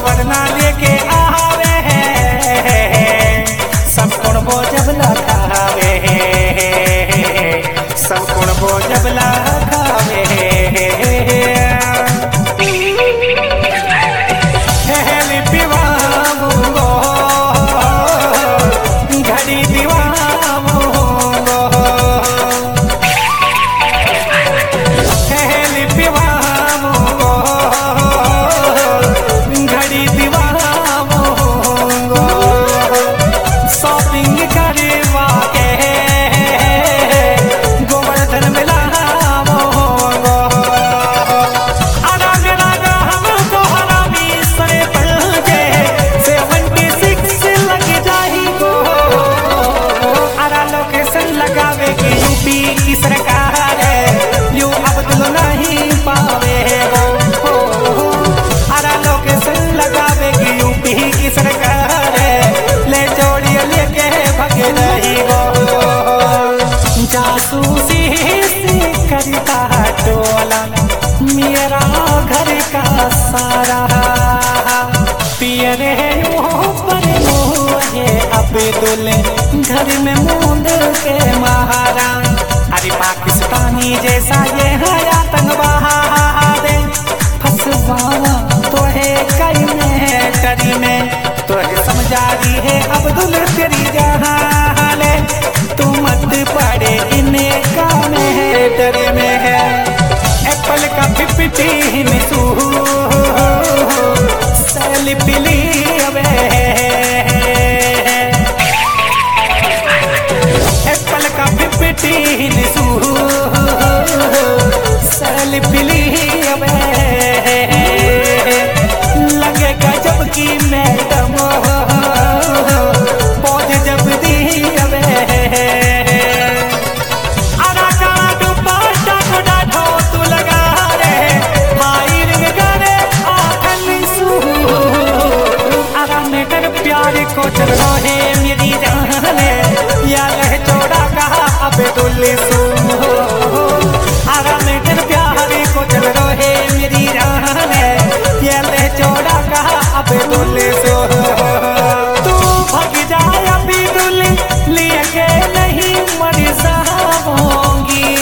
गोबर ना लेके आवे सब कुण वो जब लगावे सब कुण वो जब लगावे जासूसी से करता टोला मेरा घर का सारा पियरे पर मोहे अब्दुल घर में मूंद के महारा। अरे पाकिस्तानी जैसा ये है आतंकवाद फंसवाना तो है कई में करी में तो है समझा रही है अब्दुल तेरी जहां तू मत पड़े इन्हें काम है डरे में है एप्पल का 15 में सेल्फी ली अबे एप्पल का 15 सेल्फी ली अबे लगे गजब की मैडम पौध जब दी अबे को चल रहे मेरी जाने या लह चौड़ा कहा अब्दुल आराम कर प्यार को चल रहे मेरी जाने या लह चौड़ा कहा अब्दुल तू भग जाए अब्दुल लेके नहीं मर जाऊंगी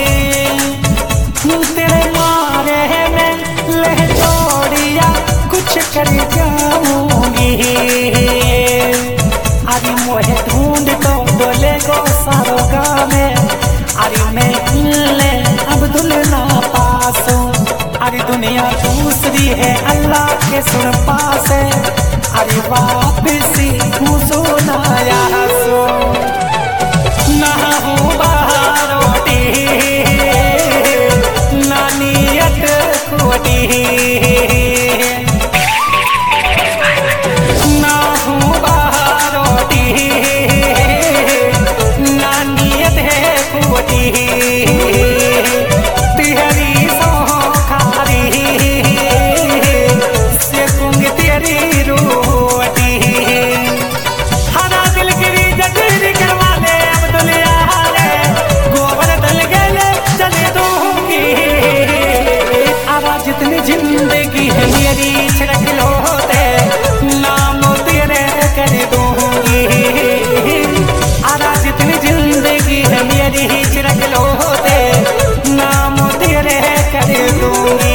तेरे मारे में लह चौड़िया कुछ कर जाऊंगी। अरे मोहे ढूंढ तो बोले गो सारो गामे अरे मैं मिलने अब्दुल ना पासो अरे दुनिया दूसरी है अल्लाह के सुन पास है अरे वापसी सुनाया सो ना हूँ बाहर रोटी ना नियत खोटी जिंदगी है मेरी छिड़क लो दे नाम तेरे कर दूंगी आरा जितनी जिंदगी है मेरी छिड़क लो दे नाम तेरे कर दूंगी।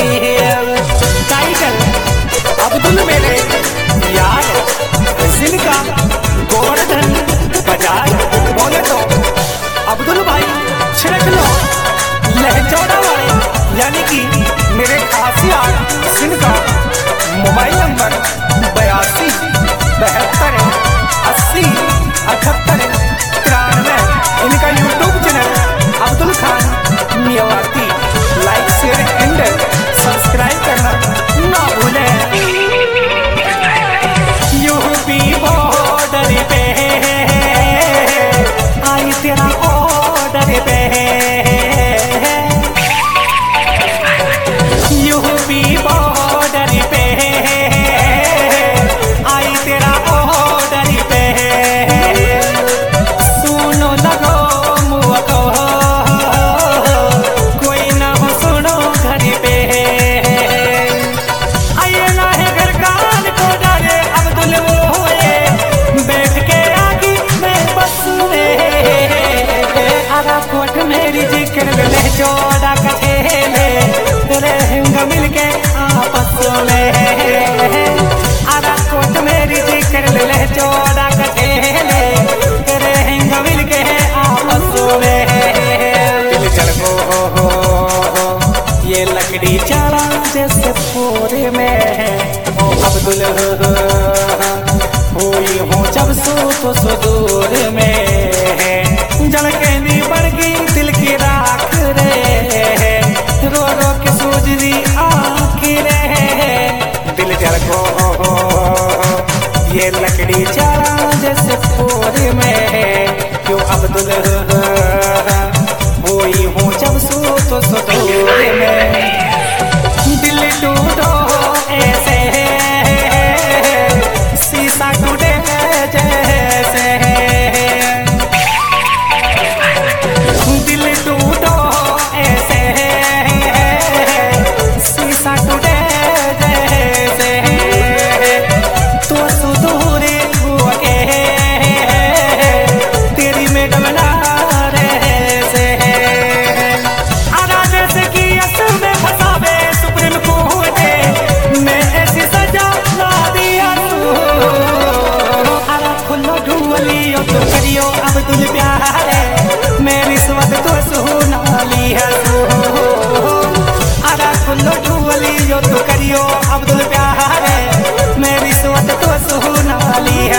टाइटल अब्दुल मेरे यार जिनका गोवर्धन बाजार बोले तो अब्दुल भाई छिड़क लो लहचौड़ा वाले यानी कि मेरे खासिया जिनका मोबाइल नंबर 82 72 80 78 93 इनका यूट्यूब चैनल अब्दुल खान मियावाती लाइक शेयर एंड सब्सक्राइब करना ना भूलें। यूपी बॉर्डर पे आई तेरा ऑर्डर पे यूपी बॉर्डर ओ अब्दुल हुई हूँ जब सो तो सुदूर में जल के नी बढ़ गई दिल की राख रे रो रो के सूझदी आखिरें दिल जल को ये लकड़ी चारा जैसे फूल में क्यों अब्दुल हुई हूँ जब सो तो सुदूर में दिल टूटो ऐसे शीशा टूटे जैसे दिल टूटो ऐसे शीशा टूटे जैसे तो सुदूर हुआ के तेरी में डमला रहे से आरा जैसे कि असम में फसावे सुप्रीम कोर्ट में ऐसी सजा ला दिया आरा खुलो ढूंढलियो तो करियो अब्दुल प्यारे मैं रिश्वत तो सुना लिया आरा खुलो ढूंढलियो तो करियो अब्दुल प्यारे मैं रिश्वत तो सुना लिया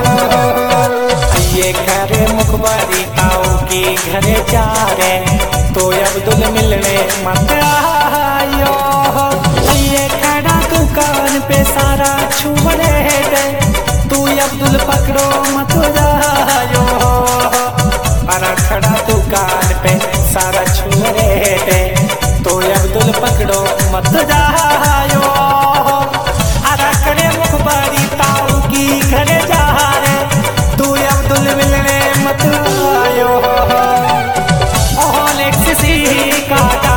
ये घरे मुखबारी आओ की घरे चारे तो अब्दुल मिलने मत आयो ये खड़ा दुकान पे सारा छुबड़े दे तू अब्दुल पकड़ो मत जायो अरे खड़ा दुकान पे सारा छुबड़े दे तो अब्दुल पकड़ो मत जायो अरे खड़े मुखबारी ताऊ की घरे जा रे तू अब्दुल मिलने मत आयो काटा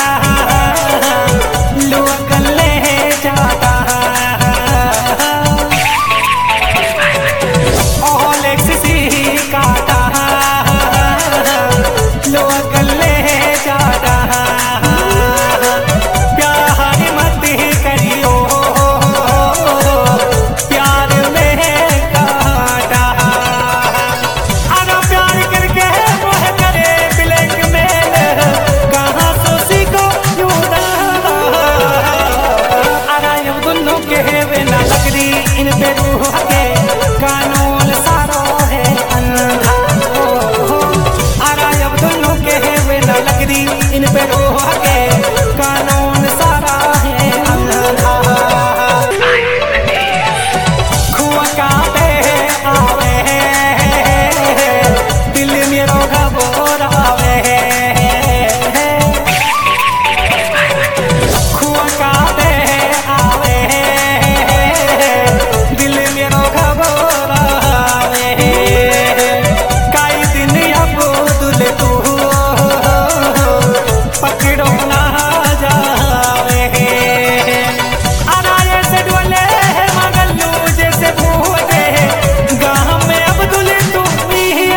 लोकल ले जाता काटा लोकल ले जाता प्यार मत करियो प्यार में काटा अरे प्यार करके मोह करे ब्लैक मेल कहाँ सोसी को के बिना लकड़ी इन पे रूह के कानून सारो है अंधा आरा अब्दुल के बिना लकड़ी इन पे रूह के कानून सारा है अंधा खुआ काटे आवे दिल मेरो घबरावे खुआ काटे आवे दिल मेरो घबरावे कई दिन अब्दुल तू पकड़ो ना जावे अनारे से डोले मगलू जैसे भूले गाँव में अब्दुल तू भी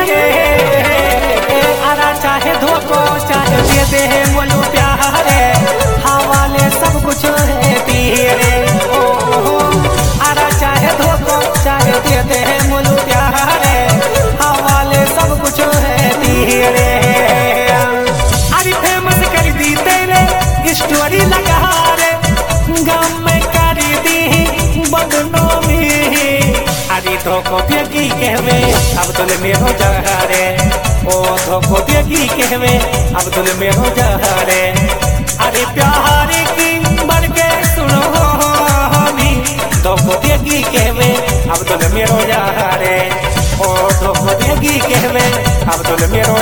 अरा चाहे धोखो चाहे दे दे बोलो प्यारे हवाले सब कुछ है तेरे आरा चाहे धोखो चाहे दे दे बोलो प्यारे हवाले सब कुछ है तेरे अरे फेमस कर दी तेरे स्टोरी लगा रे गाँव में कर दी बदनामी अरे धोखो देगी कहवे अब्दुल मेरो जहरे ओ धोखो देगी कहवे अब्दुल मेरो जहरे अरे प्यार की बढ़ के सुनो हमी धोखो देगी कहवे अब्दुल मेरो जहरे ओ धोखो देगी कहवे अब्दुल मेरो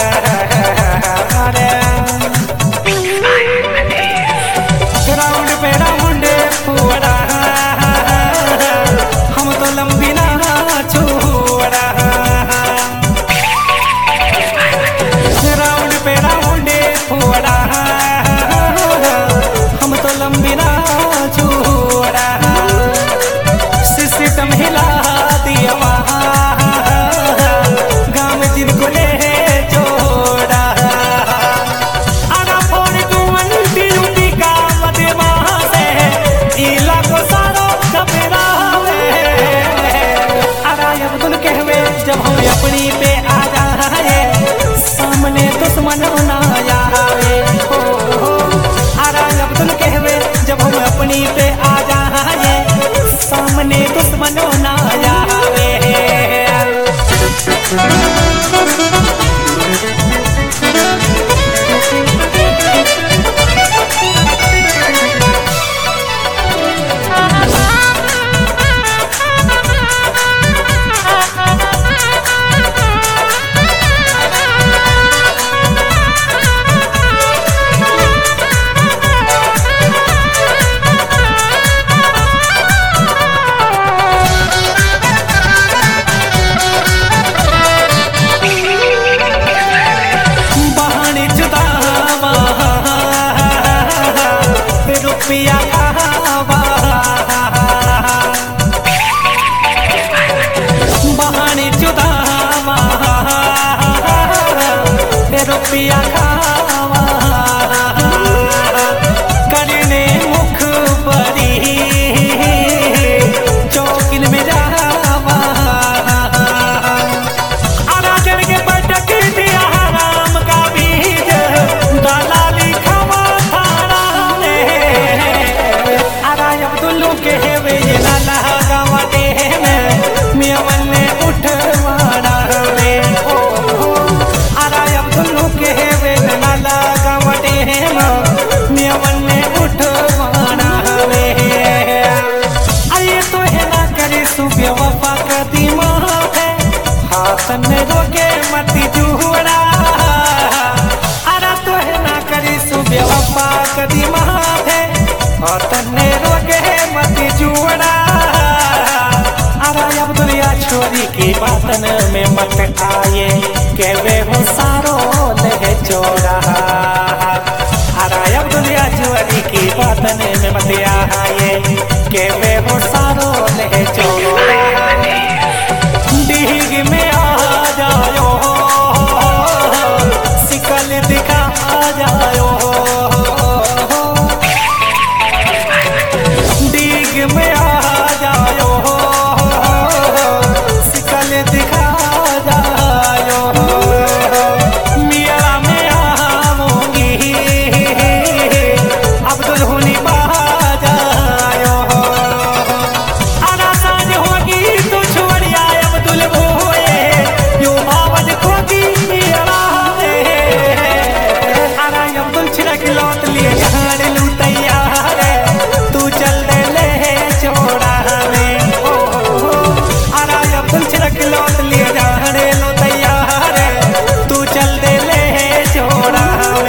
जहरे ग्राउंड पे राउंड पूरा हम तो लंबी ना छोड़ा राउंड पे राउंड पूरा हम तो लंबी ना छोड़ा सिस्टम हिला दिया वहाँ गाँव जिनको ले जो सपनो ना आवे। रुपया खावा बहाने चुदावा रुपया खावा करने मुख बरी चौकिन में जावा अराजन के पटक दिया राम का बीज दलाली खावा के हेवे ये लाला गावते में मियावन ने उठवाना रे ओ आराय अब्दुल्लू के हेवे लाला गावते में मियावन ने उठवाना रे आये तो है ना करे सुबह वफा कदीमा है हाथ में रोके मती जुड़ा आरा तो है ना करे सुबह वफा कदीमा है हाथ में रोके मती जुड़ा अरे अब्दुलिया छोरी की बातन में मत आए के वे हो सारो ले चोरा अरे अब्दुलिया छोरी की बातन में मत आए के वे हो सारो ले चोरा डीग में आ जाओ सिकल दिखा जाओ में आ जाओ सिकल दिखा जाओ मिया में आऊंगी अब्दुल हुनी पा जाओ आना साज होगी तो छोड़िया अब्दुल भोए यो आवाज खोगी मिया आना अब्दुल छिड़क लौट लिए जहां लू तैयार तू चल लौट लिए जाने लो तैयार तू चल दे ले छोड़ा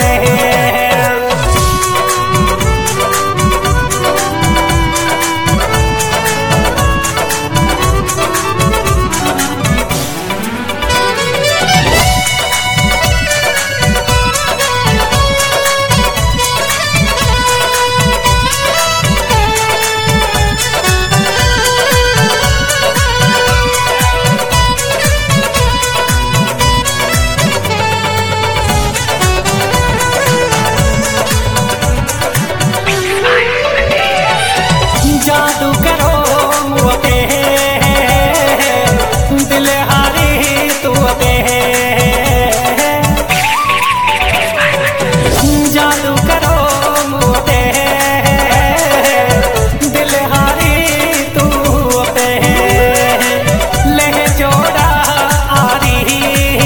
जादू करो मुझे दिल हारी तू अबे जादू करो मुझे दिल हारी तू अबे ले जोड़ा आरी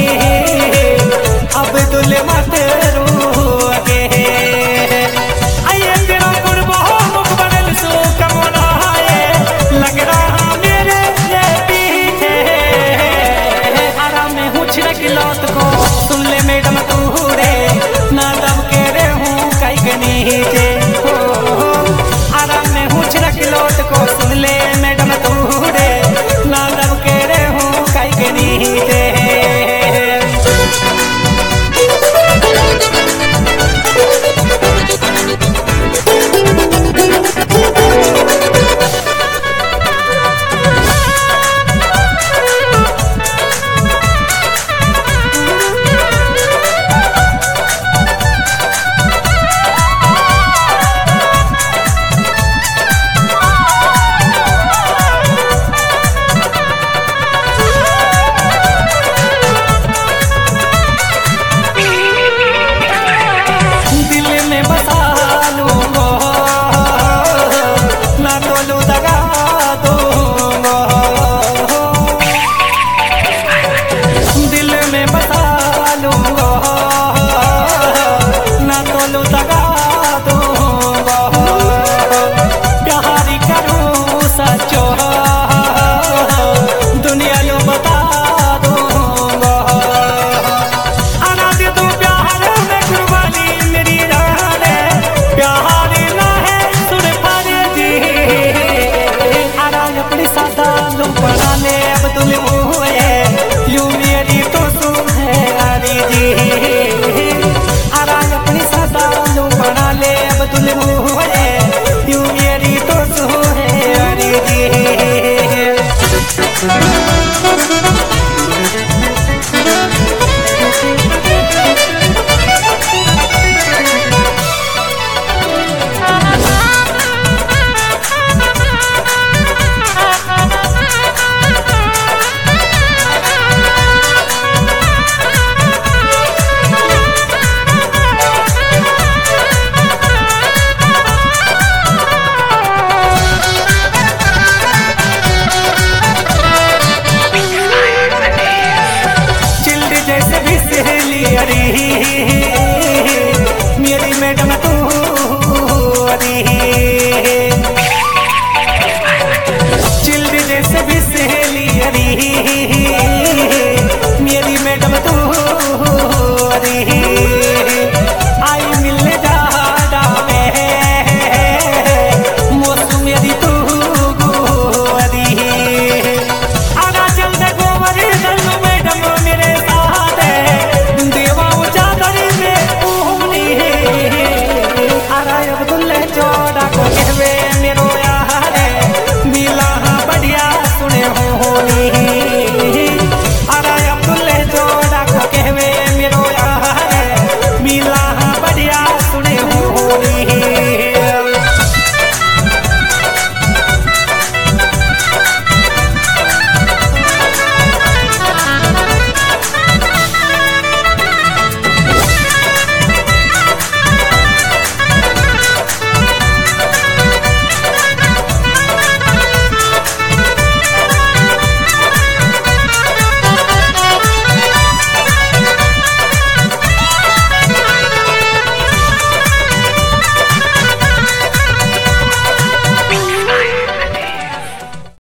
अब्दुल मत रू अगे आये तेरा कुर्बो मुख बनल सो कमोना लग रहा मेरे पीछे आराम में हूँ छिड़क लौट को सुन ले मैडम तू रे ना दब के रे हूँ कई के नीचे आराम में हूँ छिड़क लौट को सुन ले मैडम तू रे ना दब के रे हूँ कई के नीचे में बसा लूंगो ना तोलू दगा